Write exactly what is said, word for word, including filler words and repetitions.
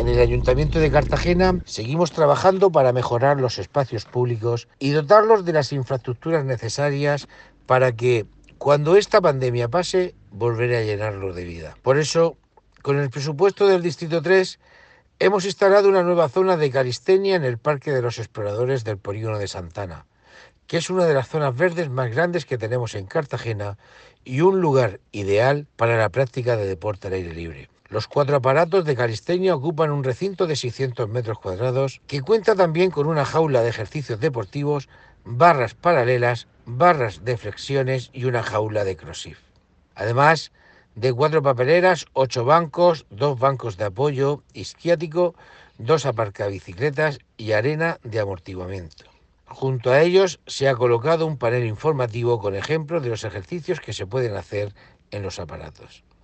En el Ayuntamiento de Cartagena seguimos trabajando para mejorar los espacios públicos y dotarlos de las infraestructuras necesarias para que, cuando esta pandemia pase, volveré a llenarlos de vida. Por eso, con el presupuesto del Distrito tres, hemos instalado una nueva zona de calistenia en el Parque de los Exploradores del Polígono de Santana, que es una de las zonas verdes más grandes que tenemos en Cartagena y un lugar ideal para la práctica de deporte al aire libre. Los cuatro aparatos de calistenia ocupan un recinto de seiscientos metros cuadrados que cuenta también con una jaula de ejercicios deportivos, barras paralelas, barras de flexiones y una jaula de CrossFit. Además de cuatro papeleras, ocho bancos, dos bancos de apoyo isquiático, dos aparcabicicletas y arena de amortiguamiento. Junto a ellos se ha colocado un panel informativo con ejemplos de los ejercicios que se pueden hacer en los aparatos.